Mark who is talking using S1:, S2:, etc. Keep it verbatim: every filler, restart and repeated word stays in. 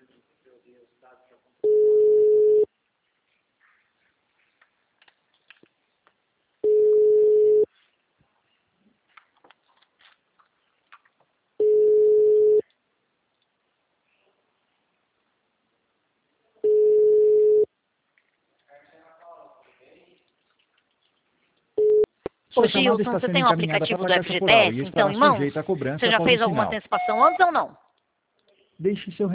S1: Ô Gilson, você tem um aplicativo do F G T S, então, em mãos? Você já fez alguma antecipação antes ou não?
S2: Deixe seu